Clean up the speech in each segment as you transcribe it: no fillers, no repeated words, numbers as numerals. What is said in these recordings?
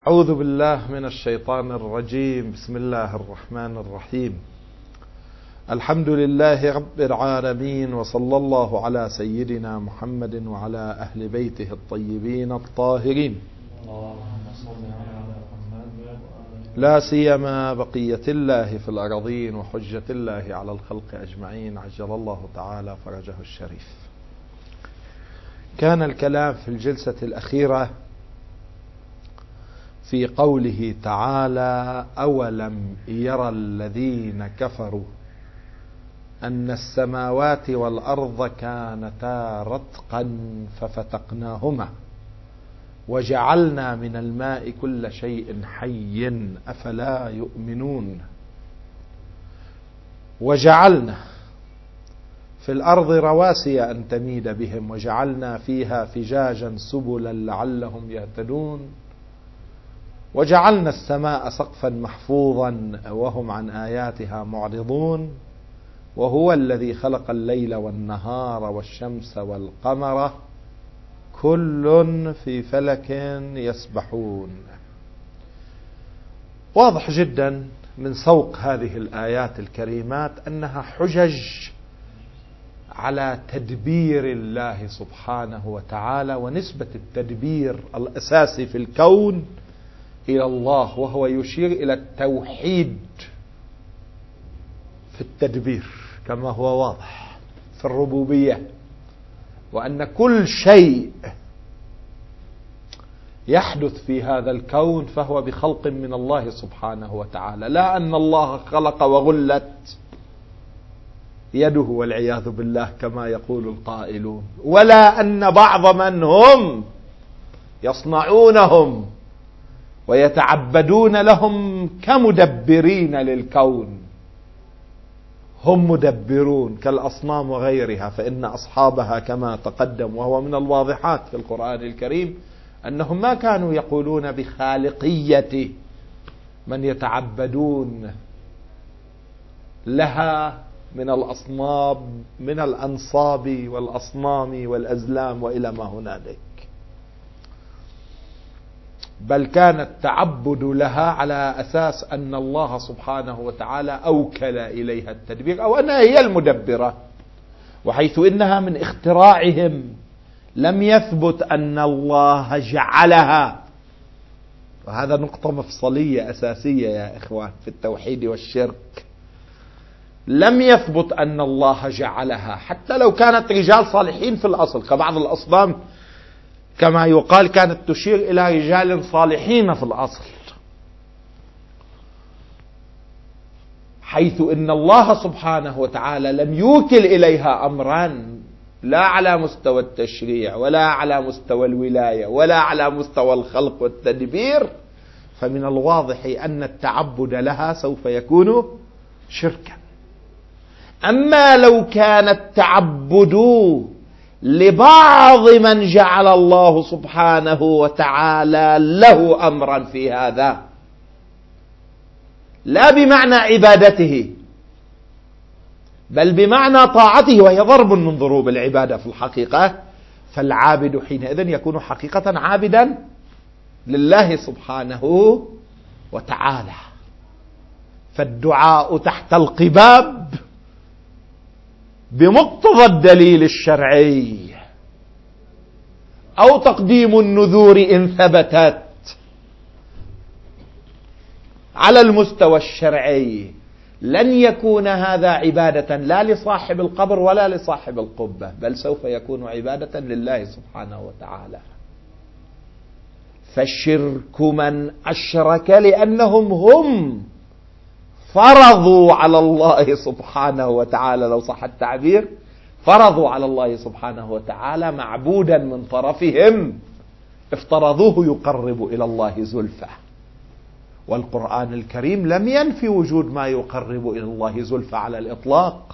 أعوذ بالله من الشيطان الرجيم. بسم الله الرحمن الرحيم. الحمد لله رب العالمين، وصلى الله على سيدنا محمد وعلى أهل بيته الطيبين الطاهرين، لا سيما بقية الله في الأراضين وحجة الله على الخلق أجمعين، عجل الله تعالى فرجه الشريف. كان الكلام في الجلسة الأخيرة في قوله تعالى: أولم يرى الذين كفروا أن السماوات والأرض كانتا رتقا ففتقناهما وجعلنا من الماء كل شيء حي أفلا يؤمنون. وجعلنا في الأرض رواسي أن تميد بهم وجعلنا فيها فجاجا سبلا لعلهم يهتدون وجعلنا السماء سقفا محفوظا وهم عن آياتها معرضون. وهو الذي خلق الليل والنهار والشمس والقمر كل في فلك يسبحون. واضح جدا من سوق هذه الآيات الكريمات أنها حجج على تدبير الله سبحانه وتعالى ونسبة التدبير الأساسي في الكون إلى الله، وهو يشير إلى التوحيد في التدبير كما هو واضح في الربوبية، وأن كل شيء يحدث في هذا الكون فهو بخلق من الله سبحانه وتعالى، لا أن الله خلق وغلت يده والعياذ بالله كما يقول القائلون، ولا أن بعض من هم يصنعونهم ويتعبدون لهم كمدبرين للكون، هم مدبرون كالأصنام وغيرها، فإن أصحابها كما تقدم وهو من الواضحات في القرآن الكريم أنهم ما كانوا يقولون بخالقية من يتعبدون لها من الأصنام، من الأنصاب والأصنام والأزلام وإلى ما هنالك، بل كان التعبد لها على أساس أن الله سبحانه وتعالى أوكل إليها التدبير أو أنها هي المدبرة، وحيث إنها من اختراعهم لم يثبت أن الله جعلها. وهذا نقطة مفصلية أساسية يا إخوان في التوحيد والشرك. لم يثبت أن الله جعلها، حتى لو كانت رجال صالحين في الأصل، كبعض الأصنام كما يقال كانت تشير إلى رجال صالحين في الأصل، حيث إن الله سبحانه وتعالى لم يوكل إليها أمرا لا على مستوى التشريع ولا على مستوى الولاية ولا على مستوى الخلق والتدبير، فمن الواضح أن التعبد لها سوف يكون شركا. أما لو كان التعبد لبعض من جعل الله سبحانه وتعالى له أمرا في هذا، لا بمعنى عبادته بل بمعنى طاعته، وهي ضرب من ضروب العبادة في الحقيقة، فالعابد حينئذ يكون حقيقة عابدا لله سبحانه وتعالى. فالدعاء تحت القباب بمقتضى الدليل الشرعي أو تقديم النذور إن ثبتت على المستوى الشرعي لن يكون هذا عبادة لا لصاحب القبر ولا لصاحب القبة، بل سوف يكون عبادة لله سبحانه وتعالى. فالشرك من أشرك لأنهم هم فرضوا على الله سبحانه وتعالى، لو صح التعبير، فرضوا على الله سبحانه وتعالى معبودا من طرفهم افترضوه يقرب إلى الله زلفى. والقرآن الكريم لم ينفي وجود ما يقرب إلى الله زلفى على الإطلاق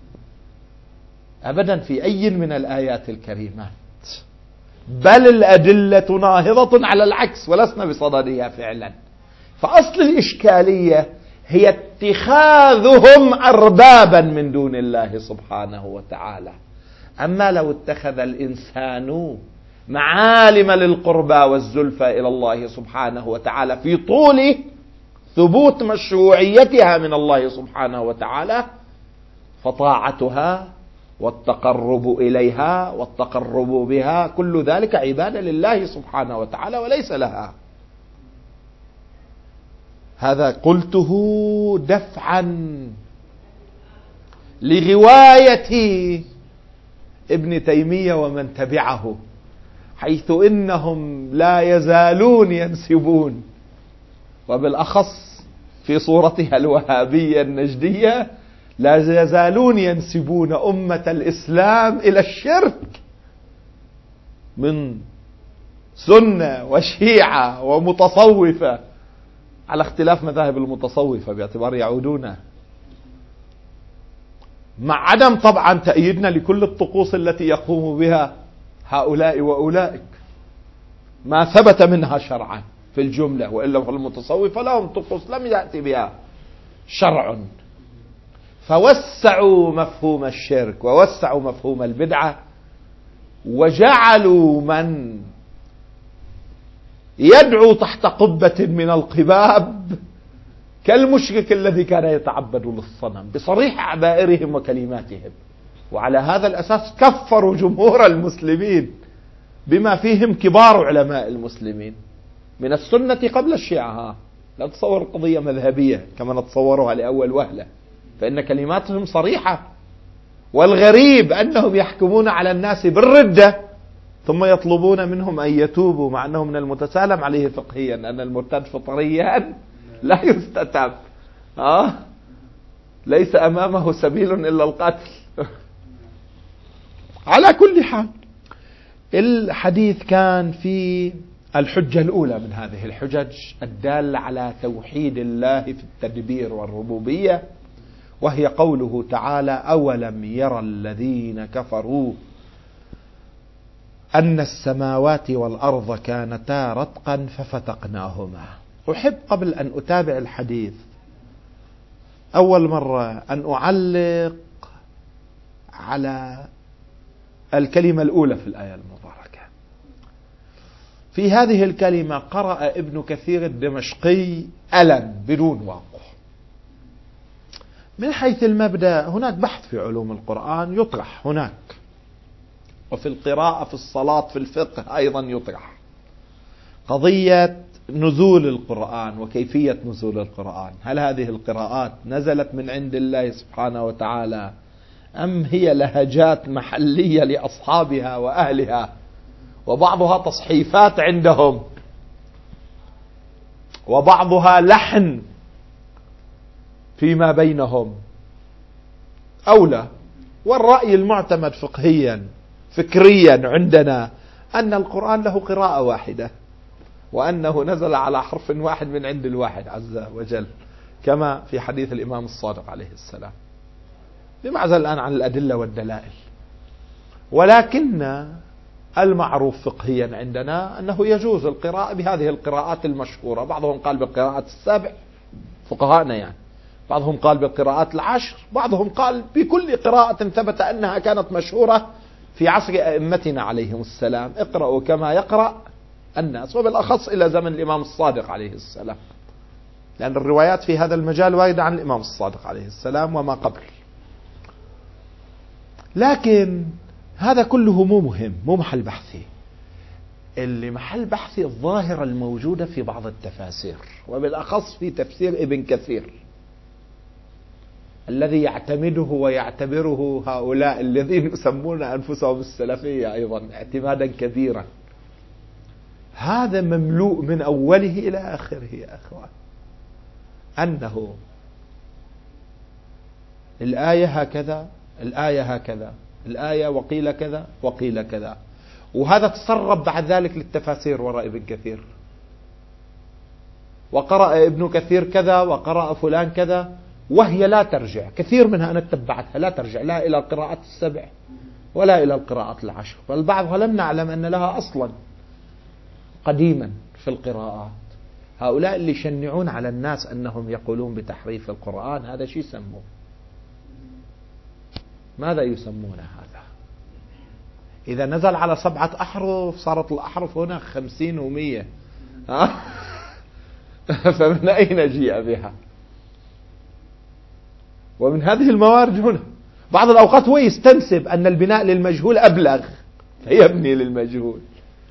أبدا في أي من الآيات الكريمات، بل الأدلة ناهضة على العكس ولسنا بصددها فعلا. فأصل الإشكالية هي اتخاذهم أربابا من دون الله سبحانه وتعالى. أما لو اتخذ الإنسان معالم للقربى والزلفى إلى الله سبحانه وتعالى في طول ثبوت مشروعيتها من الله سبحانه وتعالى، فطاعتها والتقرب إليها والتقرب بها كل ذلك عبادة لله سبحانه وتعالى وليس لها. هذا قلته دفعا لغواية ابن تيمية ومن تبعه، حيث إنهم لا يزالون ينسبون، وبالأخص في صورتها الوهابية النجدية، لا يزالون ينسبون أمة الإسلام إلى الشرك من سنة وشيعة ومتصوفة، على اختلاف مذاهب المتصوفة باعتبار يعودون، مع عدم طبعا تأييدنا لكل الطقوس التي يقوم بها هؤلاء وأولئك، ما ثبت منها شرعا في الجملة، وإلا فالمتصوفة لهم طقوس لم يأتي بها شرع، فوسعوا مفهوم الشرك ووسعوا مفهوم البدعة، وجعلوا من يدعو تحت قبة من القباب كالمشرك الذي كان يتعبد للصنم بصريح عبائرهم وكلماتهم. وعلى هذا الأساس كفروا جمهور المسلمين بما فيهم كبار علماء المسلمين من السنة قبل الشيعة. لا تصور القضية مذهبية كما نتصورها لأول وهلة، فإن كلماتهم صريحة. والغريب أنهم يحكمون على الناس بالردة ثم يطلبون منهم أن يتوبوا، مع أنه من المتسالم عليه فقهيا أن المرتد فطريا لا يستتاب، ليس أمامه سبيل إلا القتل. على كل حال، الحديث كان في الحجة الأولى من هذه الحجج الدالة على توحيد الله في التدبير والربوبية، وهي قوله تعالى: أولم يرى الذين كفروا أن السماوات والأرض كانتا رتقا ففتقناهما. أحب قبل أن أتابع الحديث أول مرة أن أعلق على الكلمة الأولى في الآية المباركة. في هذه الكلمة قرأ ابن كثير الدمشقي ألم بدون واو. من حيث المبدأ هناك بحث في علوم القرآن يطرح هناك، وفي القراءة في الصلاة في الفقه أيضا يطرح قضية نزول القرآن وكيفية نزول القرآن. هل هذه القراءات نزلت من عند الله سبحانه وتعالى أم هي لهجات محلية لأصحابها وأهلها، وبعضها تصحيفات عندهم وبعضها لحن فيما بينهم أولى؟ والرأي المعتمد فقهيا فكريا عندنا أن القرآن له قراءة واحدة، وأنه نزل على حرف واحد من عند الواحد عز وجل، كما في حديث الإمام الصادق عليه السلام، بمعزل الآن عن الأدلة والدلائل. ولكن المعروف فقهيا عندنا أنه يجوز القراءة بهذه القراءات المشهورة. بعضهم قال بالقراءات السبع فقهاءنا يعني، بعضهم قال بالقراءات العشر، بعضهم قال بكل قراءة ثبت أنها كانت مشهورة في عصر أئمتنا عليهم السلام. اقرأوا كما يقرأ الناس، وبالأخص إلى زمن الإمام الصادق عليه السلام، لأن الروايات في هذا المجال واردة عن الإمام الصادق عليه السلام وما قبل. لكن هذا كله مو مهم، مو محل بحثي. اللي محل بحثي الظاهرة الموجودة في بعض التفاسير، وبالأخص في تفسير ابن كثير الذي يعتمده ويعتبره هؤلاء الذين يسمون أنفسهم السلفية أيضا اعتمادا كبيرا. هذا مملوء من أوله إلى آخره يا أخوان، أنه الآية هكذا، الآية هكذا، الآية وقيل كذا وقيل كذا، وهذا تسرب بعد ذلك للتفاسير وراء ابن كثير، وقرأ ابن كثير كذا وقرأ فلان كذا، وهي لا ترجع، كثير منها أنا اتبعتها لا ترجع لا إلى القراءات السبع ولا إلى القراءات العشر، بل بعضها لم نعلم أن لها أصلا قديما في القراءات. هؤلاء اللي يشنعون على الناس أنهم يقولون بتحريف القرآن، هذا شيء يسموه؟ ماذا يسمون هذا؟ إذا نزل على 7 أحرف صارت الأحرف هنا 50 و100. فمن أين جيء بها؟ ومن هذه الموارد هنا. بعض الأوقات هو يستنسب أن البناء للمجهول أبلغ فيبني للمجهول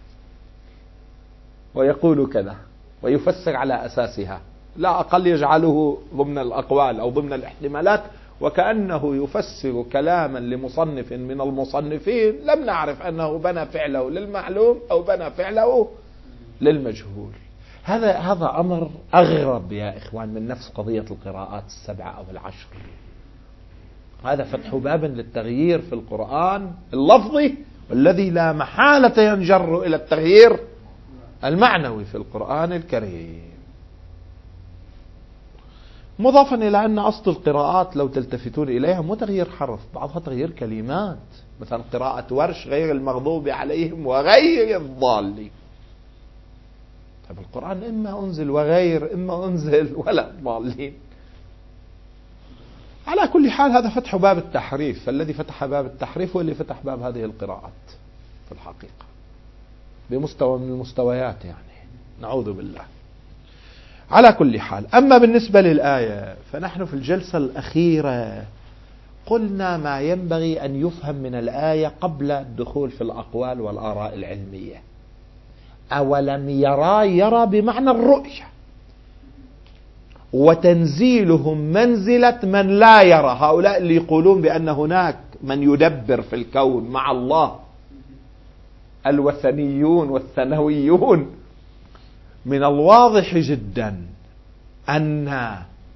ويقول كذا ويفسر على أساسها، لا أقل يجعله ضمن الأقوال أو ضمن الاحتمالات، وكأنه يفسر كلاما لمصنف من المصنفين لم نعرف أنه بنى فعله للمعلوم أو بنى فعله للمجهول. هذا أمر أغرب يا إخوان من نفس قضية القراءات 7 أو 10. هذا فتح باب للتغيير في القرآن اللفظي، والذي لا محالة ينجر إلى التغيير المعنوي في القرآن الكريم. مضافا إلى أن أصل القراءات لو تلتفتون إليها مو تغيير حرف، بعضها تغيير كلمات. مثلا قراءة ورش غير المغضوب عليهم وغير الضالين. طيب القرآن إما أنزل وغير، إما أنزل ولا الضالين. على كل حال هذا فتح باب التحريف، فالذي فتح باب التحريف هو اللي فتح باب هذه القراءات في الحقيقة بمستوى من المستويات، يعني نعوذ بالله. على كل حال، أما بالنسبة للآية فنحن في الجلسة الأخيرة قلنا ما ينبغي أن يفهم من الآية قبل الدخول في الأقوال والآراء العلمية. أولم يرى بمعنى الرؤية، وتنزيلهم منزلة من لا يرى. هؤلاء اللي يقولون بأن هناك من يدبر في الكون مع الله، الوثنيون والثنويون، من الواضح جدا أن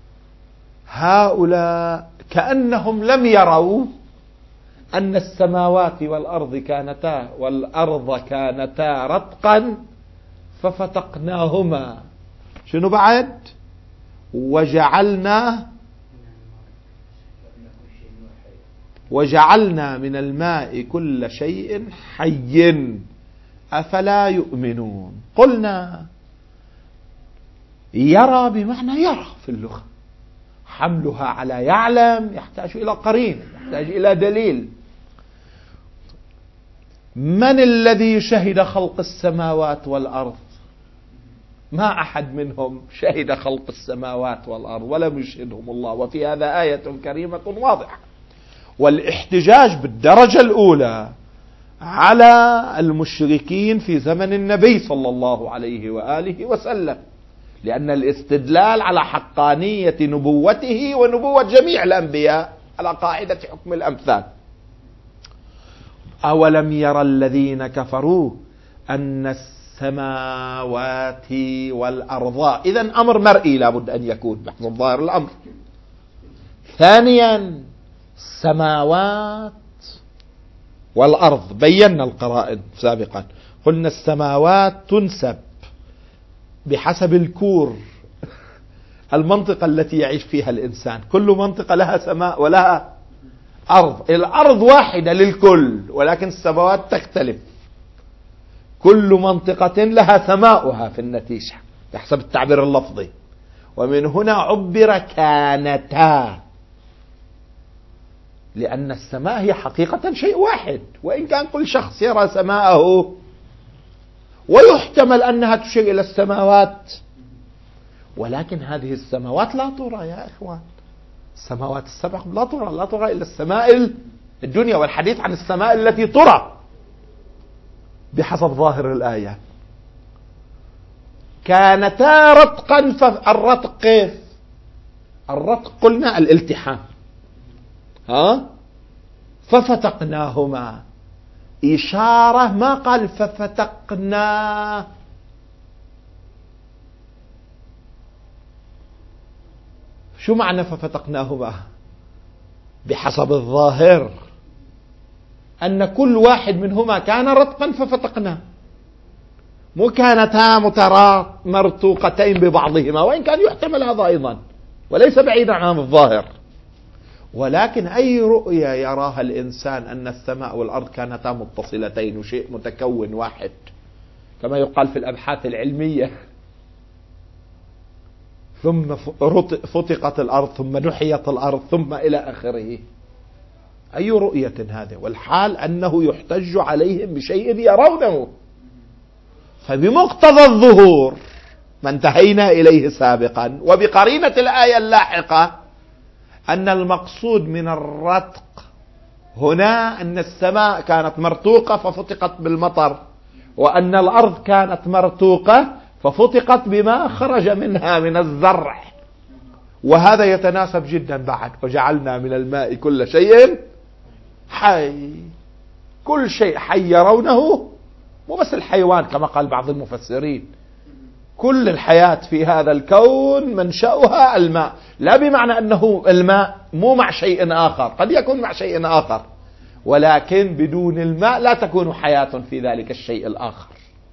هؤلاء كأنهم لم يروا أن السماوات والأرض كانتا رتقا ففتقناهما. شنو بعد؟ وجعلنا من الماء كل شيء حي أفلا يؤمنون. قلنا يرى بمعنى يرى في اللغة، حملها على يعلم يحتاج إلى قرين، يحتاج إلى دليل. من الذي شهد خلق السماوات والأرض؟ ما أحد منهم شهد خلق السماوات والأرض ولم يشهدهم الله، وفي هذا آية كريمة واضحة. والاحتجاج بالدرجة الأولى على المشركين في زمن النبي صلى الله عليه وآله وسلم، لأن الاستدلال على حقانية نبوته ونبوة جميع الأنبياء على قاعدة حكم الأمثال. أولم يرى الذين كفروا أن السماوات والأرض، إذن أمر مرئي لابد أن يكون بحسب ظاهر الأمر. ثانيا السماوات والأرض، بينا القرائن سابقا، قلنا السماوات تنسب بحسب الكور، المنطقة التي يعيش فيها الإنسان. كل منطقة لها سماء ولها أرض. الأرض واحدة للكل ولكن السماوات تختلف، كل منطقة لها سماؤها في النتيجة بحسب التعبير اللفظي. ومن هنا عبر كانتا، لأن السماء هي حقيقة شيء واحد، وإن كان كل شخص يرى سماءه، ويحتمل أنها تشير إلى السماوات، ولكن هذه السماوات لا ترى يا إخوان. السماوات السبع لا ترى إلا السماء الدنيا، والحديث عن السماء التي ترى بحسب ظاهر الآية. كانتا رتقا، فالرتق كيف؟ الرتق قلنا الالتحام، ففتقناهما، إشارة، ما قال ففتقنا. شو معنى ففتقناهما؟ بحسب الظاهر أن كل واحد منهما كان رتقا ففتقناه، مو كانتا مرتوقتين ببعضهما، وإن كان يحتمل هذا أيضا وليس بعيدا عن الظاهر. ولكن أي رؤية يراها الإنسان أن السماء والأرض كانتا متصلتين وشيء متكون واحد، كما يقال في الأبحاث العلمية، ثم فتقت الأرض ثم نحيت الأرض ثم إلى آخره. أي رؤية هذه؟ والحال أنه يحتج عليهم بشيء يرونه. فبمقتضى الظهور ما انتهينا إليه سابقا وبقرينة الآية اللاحقة أن المقصود من الرتق هنا أن السماء كانت مرتوقة ففتقت بالمطر، وأن الأرض كانت مرتوقة ففتقت بما خرج منها من الزرع، وهذا يتناسب جدا بعد. وجعلنا من الماء كل شيء حي. كل شيء حي يرونه، مو بس الحيوان كما قال بعض المفسرين، كل الحياة في هذا الكون منشأها الماء. لا بمعنى أنه الماء مو مع شيء آخر، قد يكون مع شيء آخر، ولكن بدون الماء لا تكون حياة في ذلك الشيء الآخر.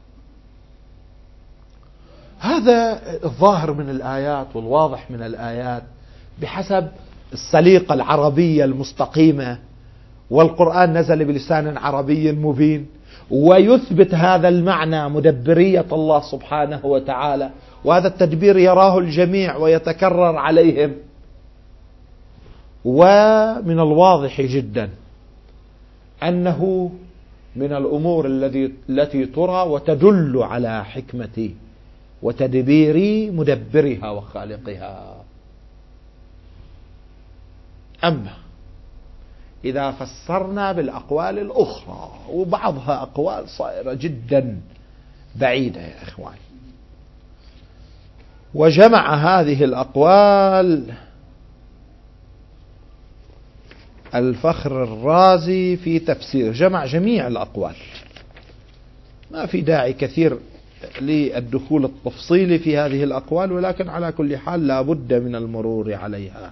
هذا الظاهر من الآيات والواضح من الآيات بحسب السليقة العربية المستقيمة، والقرآن نزل بلسان عربي مبين، ويثبت هذا المعنى مدبرية الله سبحانه وتعالى، وهذا التدبير يراه الجميع ويتكرر عليهم. ومن الواضح جدا أنه من الأمور التي ترى وتدل على حكمة وتدبير مدبرها وخالقها. أما إذا فسرنا بالأقوال الأخرى، وبعضها أقوال صائرة جدا بعيدة يا إخوان، وجمع هذه الأقوال الفخر الرازي في تفسير، جمع جميع الأقوال، ما في داعي كثير للدخول التفصيلي في هذه الأقوال، ولكن على كل حال لا بد من المرور عليها.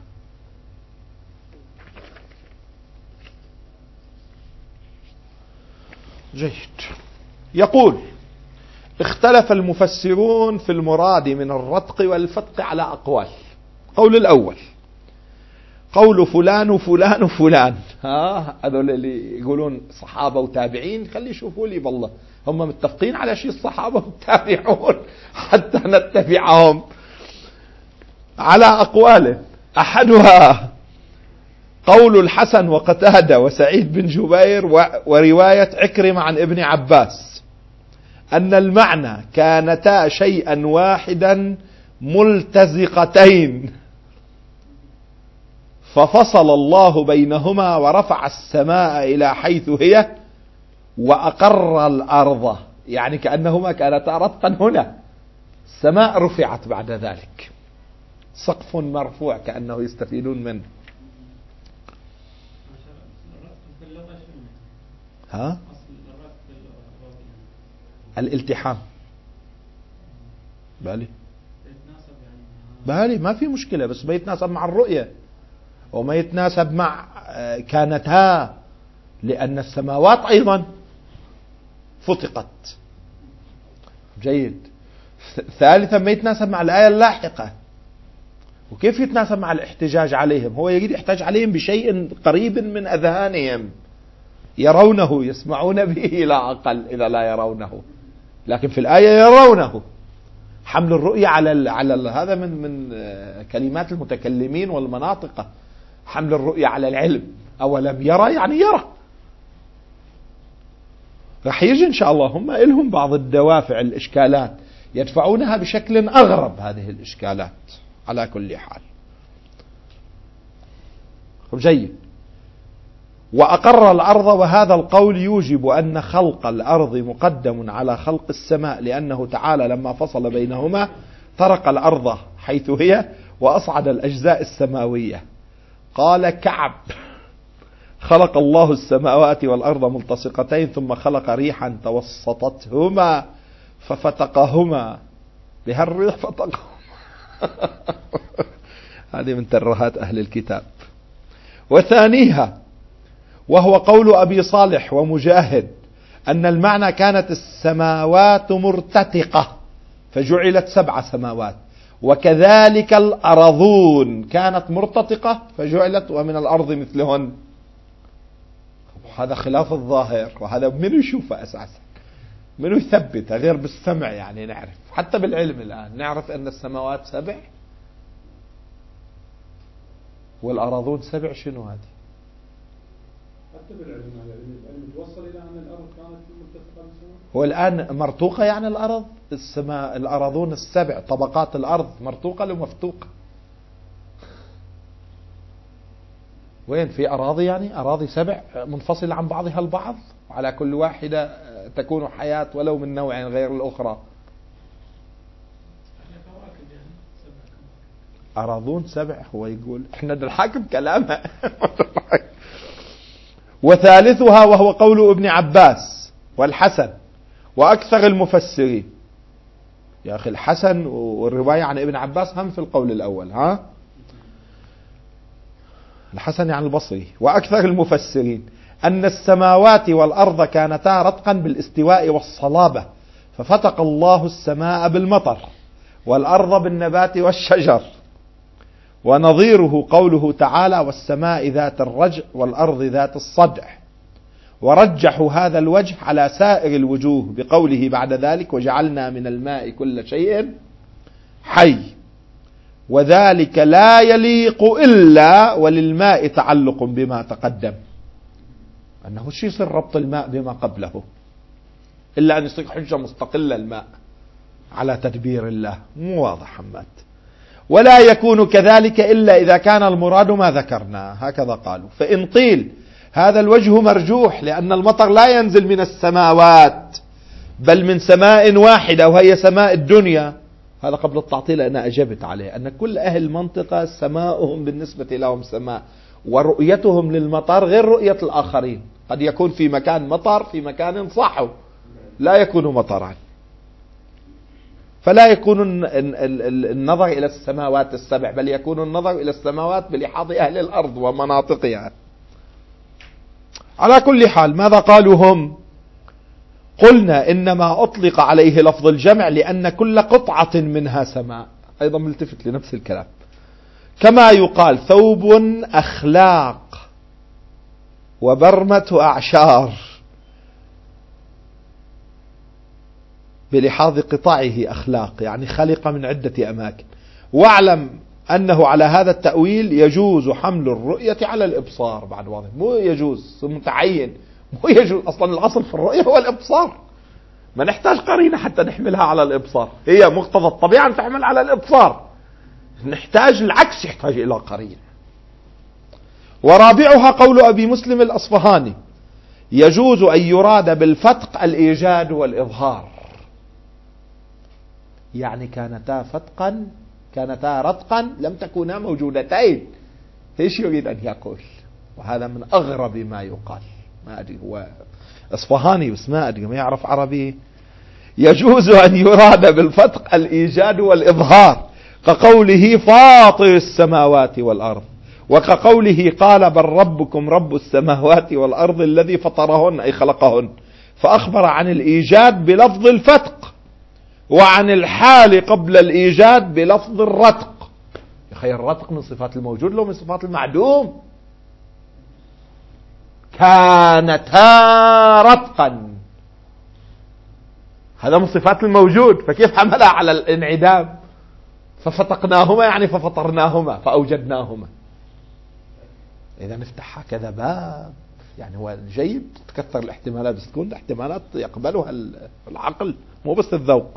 جيد. يقول: اختلف المفسرون في المراد من الرتق والفتق على أقوال. قول الأول قول فلان وفلان وفلان، هذول اللي يقولون صحابة وتابعين، خلي يشوفوا لي والله هم متفقين على شيء الصحابة والتابعون حتى نتبعهم على أقوال. أحدها قول الحسن وقتادة وسعيد بن جبير ورواية عكرمة عن ابن عباس أن المعنى كانتا شيئا واحدا ملتزقتين ففصل الله بينهما ورفع السماء إلى حيث هي وأقر الأرض، يعني كأنهما كانتا رتقا هنا، السماء رفعت بعد ذلك، سقف مرفوع كأنه يستفيدون منه. الالتحام بالي ما في مشكلة، بس ما يتناسب مع الرؤية وما يتناسب مع كانتها، لأن السماوات أيضا فتقت. جيد. ثالثا ما يتناسب مع الآية اللاحقة. وكيف يتناسب مع الاحتجاج عليهم؟ هو يريد يحتاج عليهم بشيء قريب من أذهانهم يرونه يسمعون به لا أقل إذا لا يرونه، لكن في الآية يرونه. حمل الرؤية على هذا من كلمات المتكلمين والمناطق، حمل الرؤية على العلم. أولم يرى يعني يرى. رح يجي إن شاء الله، هم إلهم بعض الدوافع الإشكالات يدفعونها بشكل أغرب هذه الإشكالات. على كل حال جيد. وأقر الأرض، وهذا القول يوجب أن خلق الأرض مقدم على خلق السماء، لأنه تعالى لما فصل بينهما طرق الأرض حيث هي وأصعد الأجزاء السماوية. قال كعب: خلق الله السماوات والأرض ملتصقتين ثم خلق ريحا توسطتهما ففتقهما بها الريح فتقهما. هذه من ترهات أهل الكتاب. وثانيها وهو قول أبي صالح ومجاهد أن المعنى كانت السماوات مرتتقة فجعلت 7 سماوات، وكذلك الأرضون كانت مرتتقة فجعلت ومن الأرض مثلهن. هذا خلاف الظاهر، وهذا من يشوفه أساسا، من يثبت غير بالسمع. يعني نعرف حتى بالعلم الآن نعرف أن السماوات 7 والأرضون 7. شنو هذه؟ حتى بالعلم العلم توصل إلى أن الأرض كانت مرتفعة بالسماء. هو الآن مرتوقة يعني الأرض، السماء الأراضون السبع طبقات الأرض مرتوقة لو مفتوقة؟ وين في أراضي يعني أراضي سبع منفصلة عن بعضها البعض، وعلى كل واحدة تكون حياة ولو من نوع غير الأخرى. أراضون سبع، هو يقول احنا نحاكم كلامه. وثالثها وهو قول ابن عباس والحسن وأكثر المفسرين. يا أخي الحسن والرواية عن ابن عباس هم في القول الأول، ها الحسن يعني البصري. وأكثر المفسرين أن السماوات والأرض كانتا رتقا بالاستواء والصلابة، ففتق الله السماء بالمطر والأرض بالنبات والشجر. ونظيره قوله تعالى والسماء ذات الرجع والأرض ذات الصدع. ورجحوا هذا الوجه على سائر الوجوه بقوله بعد ذلك وجعلنا من الماء كل شيء حي، وذلك لا يليق إلا وللماء تعلق بما تقدم. أنه شو يصير ربط الماء بما قبله إلا أن يصير حجة مستقلة الماء على تدبير الله؟ مو واضح حماد. ولا يكون كذلك إلا إذا كان المراد ما ذكرنا، هكذا قالوا. فإن قيل هذا الوجه مرجوح لأن المطر لا ينزل من السماوات بل من سماء واحدة وهي سماء الدنيا، هذا قبل التعطيل أنا أجبت عليه أن كل أهل المنطقة سماؤهم بالنسبة لهم سماء، ورؤيتهم للمطر غير رؤية الآخرين. قد يكون في مكان مطر في مكان صحو لا يكون مطرا، فلا يكون النظر إلى السماوات السبع بل يكون النظر إلى السماوات بلحاظ أهل الأرض ومناطقها. على كل حال ماذا قالوا هم؟ قلنا إنما أطلق عليه لفظ الجمع لأن كل قطعة منها سماء، أيضا ملتفت لنفس الكلام. كما يقال ثوب أخلاق وبرمة أعشار بلحاظ قطعه أخلاق، يعني خلق من عدة أماكن. واعلم أنه على هذا التأويل يجوز حمل الرؤية على الإبصار. بعد واضح مو يجوز متعين، مو يجوز أصلا. الأصل في الرؤية هو الإبصار، ما نحتاج قرينة حتى نحملها على الإبصار، هي مقتضى الطبيعة أن تحمل على الإبصار. نحتاج العكس، يحتاج إلى قرينة. ورابعها قول أبي مسلم الأصفهاني يجوز أن يراد بالفتق الإيجاد والإظهار، يعني كانتا فتقا كانتا رتقا لم تكونا موجودتين. ايش يريد أن يقول؟ وهذا من أغرب ما يقال. ما أدري هو أصفهاني بس ما أدري ما يعرف عربي. يجوز أن يراد بالفتق الإيجاد والإظهار كقوله فاطر السماوات والأرض، وكقوله قال بل ربكم رب السماوات والأرض الذي فطرهن أي خلقهن، فأخبر عن الإيجاد بلفظ الفتق وعن الحال قبل الإيجاد بلفظ الرتق. يا أخي الرتق من صفات الموجود لو من صفات المعدوم. كانتا رتقا هذا من صفات الموجود، فكيف حملها على الانعدام؟ ففتقناهما يعني ففطرناهما فأوجدناهما. إذا نفتح هكذا باب يعني هو جيد تكثر الاحتمالات، بس تكون احتمالات يقبلها العقل مو بس الذوق.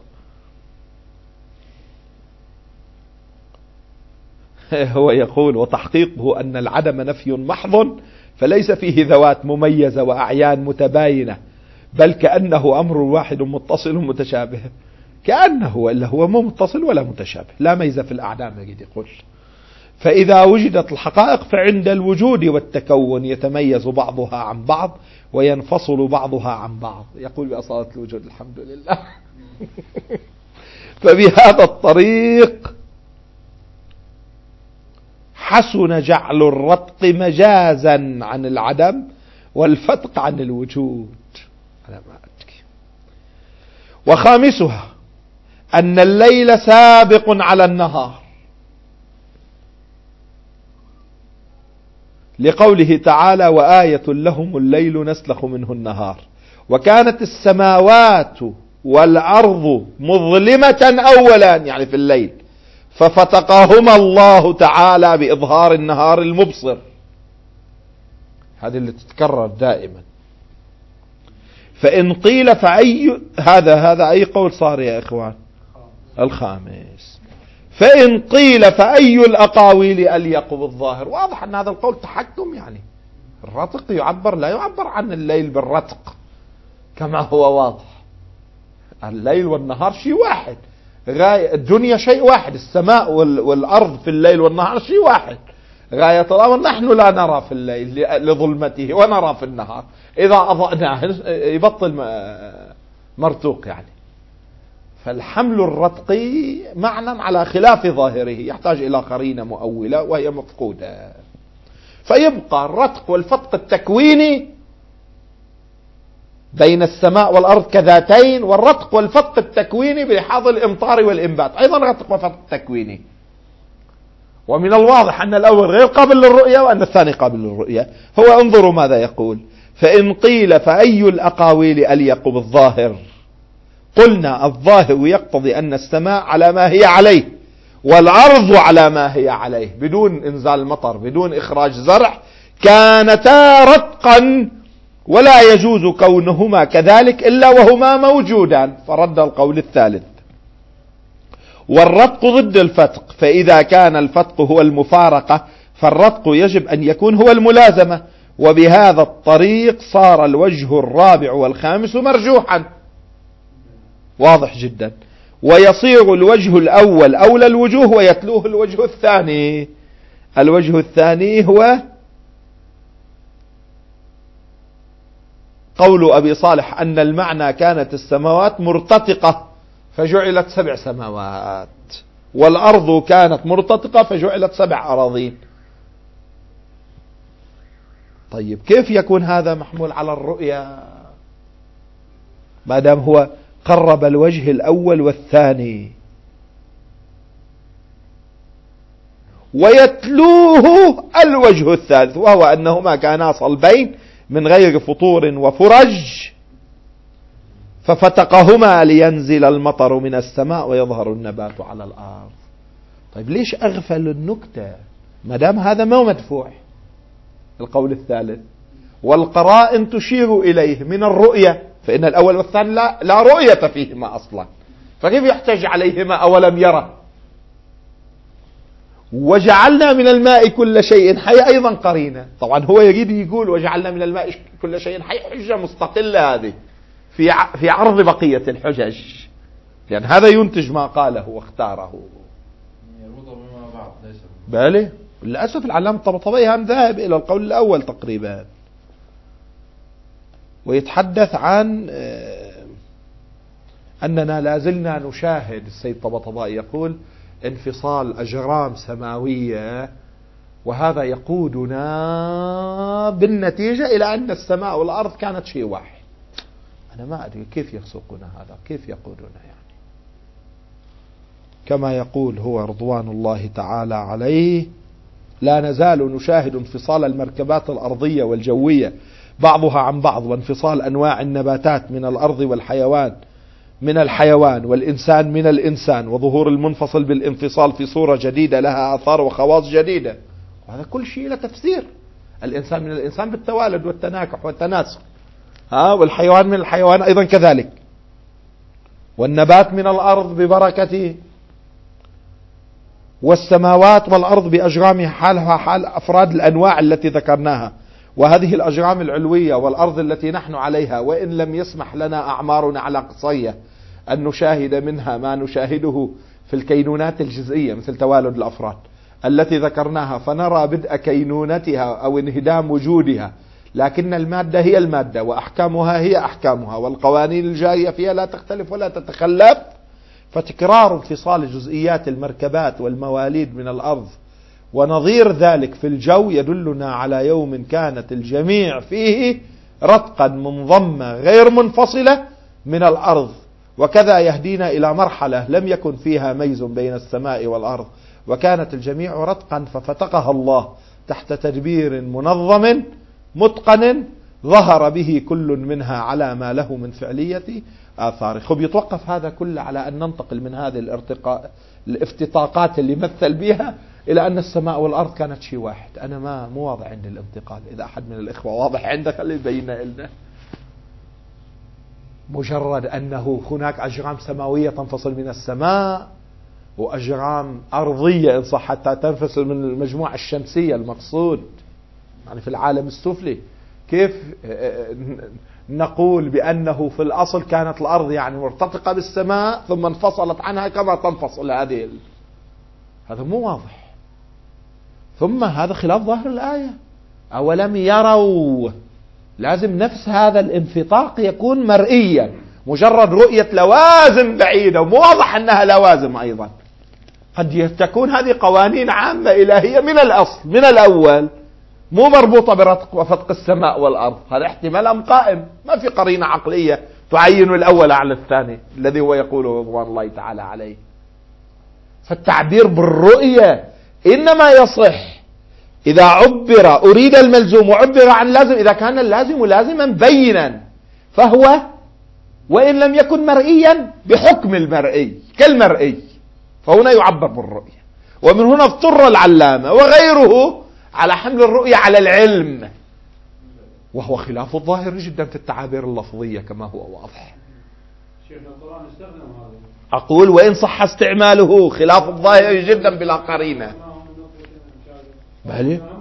هو يقول وتحقيقه أن العدم نفي محض فليس فيه ذوات مميزة وأعيان متباينة، بل كأنه أمر واحد متصل متشابه. كأنه إلا هو مو متصل ولا متشابه، لا ميزة في الأعلام يجد يقول. فإذا وجدت الحقائق فعند الوجود والتكون يتميز بعضها عن بعض وينفصل بعضها عن بعض. يقول بأصالة الوجود الحمد لله. فبهذا الطريق حسن جعل الرتق مجازا عن العدم والفتق عن الوجود. أنا ما أدري. وخامسها أن الليل سابق على النهار لقوله تعالى وآية لهم الليل نسلخ منه النهار. وكانت السماوات والأرض مظلمة أولا يعني في الليل، ففتقهما الله تعالى بإظهار النهار المبصر. هذه اللي تتكرر دائما. فإن قيل فأي هذا أي قول صار يا إخوان؟ الخامس. فإن قيل فأي الأقاويل أليق بالظاهر؟ واضح أن هذا القول تحكم، يعني الرتق لا يعبر عن الليل بالرتق كما هو واضح. الليل والنهار شيء واحد، الدنيا شيء واحد، السماء والأرض في الليل والنهار شيء واحد. غاية الأمر نحن لا نرى في الليل لظلمته ونرى في النهار، إذا أضأناه يبطل مرتوق يعني. فالحمل الرتقي معنى على خلاف ظاهره يحتاج إلى قرينة مؤولة وهي مفقودة. فيبقى الرتق والفتق التكويني بين السماء والأرض كذاتين، والرتق والفتق التكويني بلحاظ الإمطار والإنبات أيضا رتق وفتق تكويني. ومن الواضح أن الأول غير قابل للرؤية وأن الثاني قابل للرؤية. هو انظروا ماذا يقول: فإن قيل فأي الأقاويل أليق بالظاهر؟ قلنا الظاهر يقتضي أن السماء على ما هي عليه والأرض على ما هي عليه بدون إنزال مطر بدون إخراج زرع كانتا رتقا، ولا يجوز كونهما كذلك إلا وهما موجودان. فرد القول الثالث: والرتق ضد الفتق، فإذا كان الفتق هو المفارقة فالرتق يجب أن يكون هو الملازمة، وبهذا الطريق صار الوجه الرابع والخامس مرجوحا. واضح جدا. ويصير الوجه الأول أولى الوجوه ويتلوه الوجه الثاني. الوجه الثاني هو قول أبي صالح أن المعنى كانت السماوات مرتتقة فجعلت 7 سماوات، والأرض كانت مرتتقة فجعلت 7 أراضين. طيب كيف يكون هذا محمول على الرؤية ما دام هو قرب الوجه الأول والثاني ويتلوه الوجه الثالث، وهو أنهما كانا صلبين من غير فطور وفرج ففتقهما لينزل المطر من السماء ويظهر النبات على الأرض. طيب ليش أغفل النكتة ما دام هذا ما مدفوع؟ القول الثالث: والقرائن تشير إليه من الرؤية، فإن الأول والثاني لا رؤية فيهما أصلا، فكيف يحتج عليهما أولم يرى؟ وجعلنا من الماء كل شيء حي أيضا قرينة. طبعا هو يريد يقول وجعلنا من الماء كل شيء حي، حجة مستقلة هذه في عرض بقية الحجج، لأن هذا ينتج ما قاله واختاره. بالي للأسف العلامة الطبطبائي هم ذاهب إلى القول الأول تقريبا، ويتحدث عن أننا لازلنا نشاهد. السيد الطبطبائي يقول انفصال أجرام سماوية، وهذا يقودنا بالنتيجة إلى أن السماء والأرض كانت شيء واحد. أنا ما أدري كيف يسوقون هذا، كيف يقودون يعني. كما يقول هو رضوان الله تعالى عليه: لا نزال نشاهد انفصال المركبات الأرضية والجوية بعضها عن بعض، وانفصال أنواع النباتات من الأرض والحيوان من الحيوان والإنسان من الإنسان، وظهور المنفصل بالانفصال في صورة جديدة لها آثار وخواص جديدة. وهذا كل شيء له تفسير. الإنسان من الإنسان بالتوالد والتناكح والتناسل، والحيوان من الحيوان أيضا كذلك، والنبات من الأرض ببركته، والسماوات والأرض بأجرامها حالها حال أفراد الأنواع التي ذكرناها. وهذه الأجرام العلوية والأرض التي نحن عليها، وإن لم يسمح لنا أعمارنا على قصية أن نشاهد منها ما نشاهده في الكينونات الجزئية مثل توالد الأفراد التي ذكرناها، فنرى بدء كينونتها أو انهدام وجودها، لكن المادة هي المادة وأحكامها هي أحكامها، والقوانين الجارية فيها لا تختلف ولا تتخلف. فتكرار انفصال جزئيات المركبات والمواليد من الأرض ونظير ذلك في الجو يدلنا على يوم كانت الجميع فيه رتقا منضمة غير منفصلة من الأرض، وكذا يهدينا إلى مرحلة لم يكن فيها ميز بين السماء والأرض، وكانت الجميع رتقا ففتقها الله تحت تدبير منظم متقن ظهر به كل منها على ما له من فعلية آثار. خب يتوقف هذا كله على أن ننتقل من هذه الافتقاقات اللي مثل بها إلى أن السماء والأرض كانت شيء واحد. أنا مو واضح عندي الانتقال. إذا أحد من الإخوة واضح عنده خليه يبين لنا. مجرد أنه هناك أجرام سماوية تنفصل من السماء وأجرام أرضية إن صح حتى تنفصل من المجموعة الشمسية المقصود يعني في العالم السفلي. كيف نقول بأنه في الأصل كانت الأرض يعني مرتفقة بالسماء ثم انفصلت عنها كما تنفصل هذه هذا مو واضح. ثم هذا خلاف ظاهر الآية. أولم يروا، لازم نفس هذا الانفطاق يكون مرئيا. مجرد رؤية لوازم بعيدة ومو واضح أنها لوازم أيضا. قد تكون هذه قوانين عامة إلهية من الأصل من الأول مو مربوطة برتق وفتق السماء والأرض. هذا احتمال قائم، ما في قرينة عقلية تعين الأول على الثاني الذي هو يقوله رضوان الله تعالى عليه. فالتعبير بالرؤية إنما يصح إذا أريد الملزوم وعبر عن لازم. إذا كان اللازم لازما بينا فهو وإن لم يكن مرئيا بحكم المرئي كالمرئي، فهنا يعبر بالرؤية. ومن هنا اضطر العلامة وغيره على حمل الرؤية على العلم، وهو خلاف الظاهر جدا في التعابير اللفظية كما هو واضح. أقول وإن صح استعماله خلاف الظاهر جدا بلا قرينة. بلي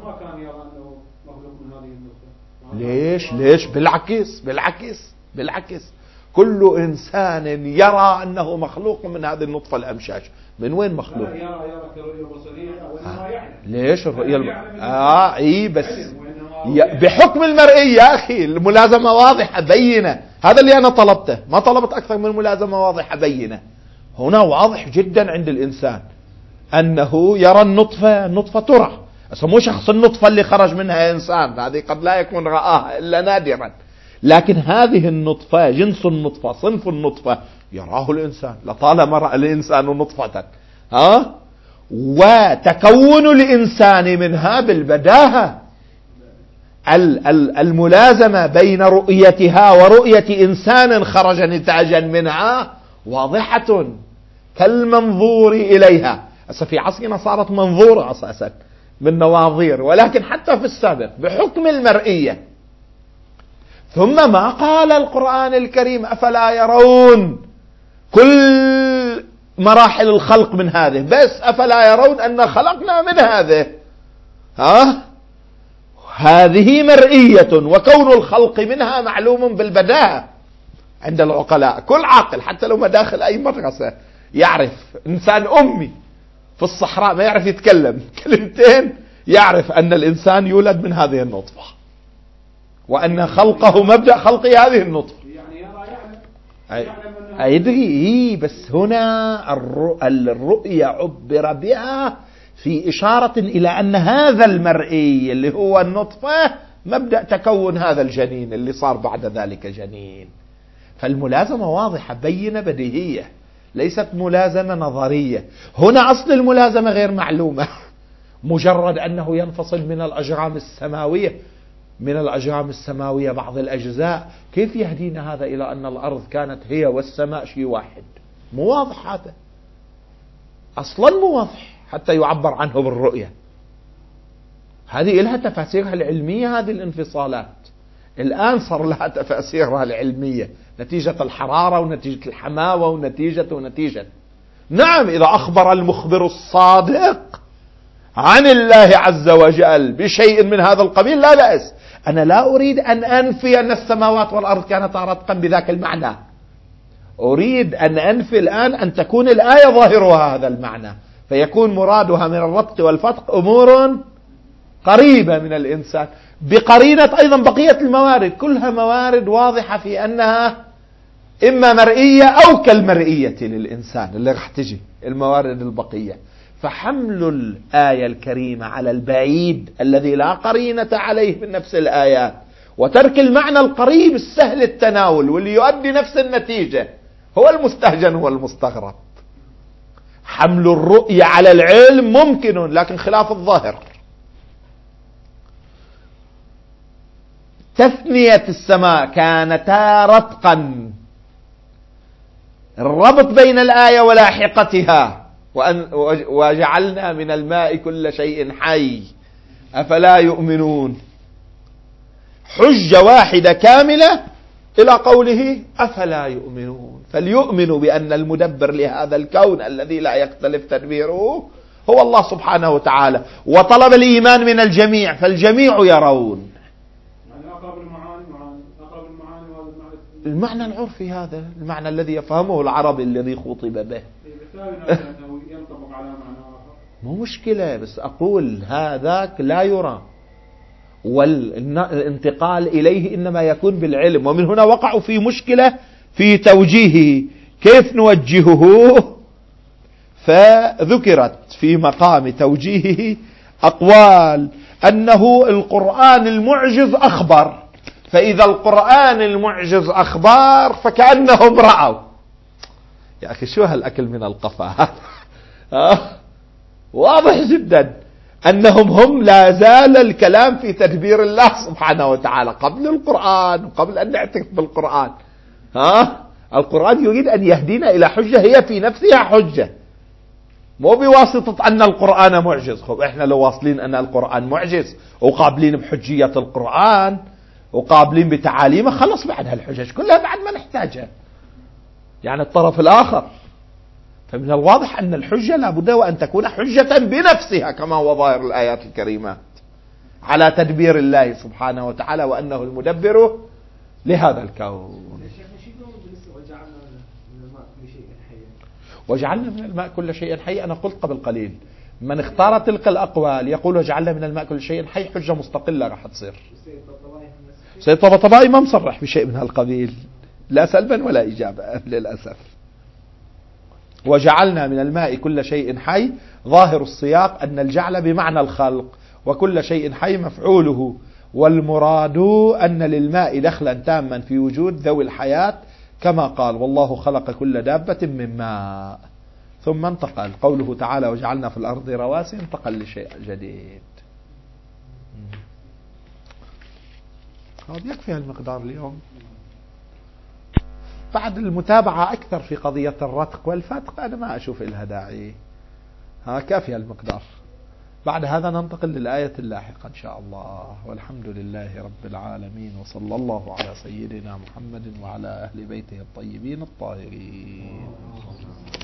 ليش بالعكس كل إنسان يرى أنه مخلوق من هذه النطفة الأمشاج. من وين مخلوق؟ ليش الرؤية بس بحكم المرئي يا أخي. الملازمة واضحة بينة. هذا اللي أنا طلبته، ما طلبت أكثر من ملازمة واضحة بينة. هنا واضح جدا عند الإنسان أنه يرى النطفة ترى. مو شخص النطفة اللي خرج منها إنسان، هذه قد لا يكون رآها إلا نادرا. لكن هذه النطفة جنس النطفة صنف النطفة يراه الإنسان. لطالما رأى الإنسان نطفة وتكون الإنسان منها بالبداهة. الملازمة بين رؤيتها ورؤية إنسان خرج نتاجا منها واضحة كالمنظور إليها. في عصرنا صارت منظورة أساسا من نواظير، ولكن حتى في السابق بحكم المرئية. ثم ما قال القرآن الكريم أفلا يرون كل مراحل الخلق من هذه، بس أفلا يرون أن خلقنا من هذه هذه مرئية، وكون الخلق منها معلوم بالبداهة عند العقلاء. كل عاقل حتى لو ما داخل أي مدرسة يعرف. إنسان أمي في الصحراء ما يعرف يتكلم كلمتين يعرف أن الإنسان يولد من هذه النطفة وأن خلقه مبدأ خلق هذه النطفة. يدري بس هنا الرؤية عبر بها في إشارة إلى أن هذا المرئي اللي هو النطفة مبدأ تكون هذا الجنين اللي صار بعد ذلك جنين. فالملازمة واضحة بينة بديهية، ليست ملازمة نظرية. هنا أصل الملازمة غير معلومة. مجرد أنه ينفصل من الأجرام السماوية بعض الأجزاء. كيف يهدينا هذا إلى أن الأرض كانت هي والسماء شيء واحد؟ مو واضح هذا أصلا، مو واضح حتى يعبر عنه بالرؤية. هذه لها تفاسيرها العلمية. هذه الانفصالات الآن صار لها تفاسيرها العلمية نتيجة الحرارة ونتيجة الحماوة ونتيجة. نعم إذا أخبر المخبر الصادق عن الله عز وجل بشيء من هذا القبيل لا بأس. أنا لا أريد أن أنفي أن السماوات والأرض كانتا رتقا بذاك المعنى. أريد أن أنفي الآن أن تكون الآية ظاهرها هذا المعنى، فيكون مرادها من الربط والفتق أمور قريبة من الإنسان بقرينة أيضا بقية الموارد. كلها موارد واضحة في أنها إما مرئية أو كالمرئية للإنسان اللي راح تجي الموارد البقية. فحمل الآية الكريمة على البعيد الذي لا قرينة عليه من نفس الآيات، وترك المعنى القريب السهل التناول واللي يؤدي نفس النتيجة هو المستهجن والمستغرب. حمل الرؤية على العلم ممكن لكن خلاف الظاهر. تثنية السماء كانتا رتقا، الربط بين الآية ولاحقتها وجعلنا من الماء كل شيء حي أفلا يؤمنون. حجة واحدة كاملة إلى قوله أفلا يؤمنون. فليؤمنوا بأن المدبر لهذا الكون الذي لا يختلف تدبيره هو الله سبحانه وتعالى، وطلب الإيمان من الجميع، فالجميع يرون. يعني أقرب المعاني المعنى العرفي، هذا المعنى الذي يفهمه العربي الذي خطب به. ينطبق على معنى آخر. مو مشكلة، بس أقول هذاك لا يرى، والانتقال إليه إنما يكون بالعلم. ومن هنا وقعوا في مشكلة في توجيهه، كيف نوجهه؟ فذكرت في مقام توجيهه أقوال أنه القرآن المعجز أخبر، فإذا القرآن المعجز أخبار فكأنهم رأوا. يا أخي شو هالأكل من القفا واضح جدا أنهم لا زال الكلام في تدبير الله سبحانه وتعالى قبل القرآن وقبل أن نعتقد بالقرآن. القرآن يريد أن يهدينا إلى حجة هي في نفسها حجة، مو بواسطة أن القرآن معجز. خب إحنا لو واصلين أن القرآن معجز وقابلين بحجية القرآن وقابلين بتعاليمه، خلص بعد هالحجج كلها بعد ما نحتاجها، يعني الطرف الآخر. فمن الواضح أن الحجة لابد وأن تكون حجة بنفسها كما هو ظاهر الآيات الكريمات على تدبير الله سبحانه وتعالى وأنه المدبر لهذا الكون. وجعلنا من الماء كل شيء حي. أنا قلت قبل قليل من اختار تلك الأقوال يقول وجعلنا من الماء كل شيء حي، حجة مستقلة راح تصير. سيد طبطبائي ما مصرح بشيء من هالقبيل، لا سلبا ولا إيجابا للأسف. وجعلنا من الماء كل شيء حي، ظاهر السياق أن الجعل بمعنى الخلق، وكل شيء حي مفعوله، والمراد أن للماء دخلا تاما في وجود ذوي الحياة كما قال والله خلق كل دابة من ماء. ثم انتقل قوله تعالى وجعلنا في الأرض رواسي، انتقل لشيء جديد. يكفي المقدار اليوم، بعد المتابعة أكثر في قضية الرتق والفتق أنا ما أشوف لها داعي. كافي المقدار. بعد هذا ننتقل للآية اللاحقة إن شاء الله. والحمد لله رب العالمين، وصلى الله على سيدنا محمد وعلى أهل بيته الطيبين الطاهرين.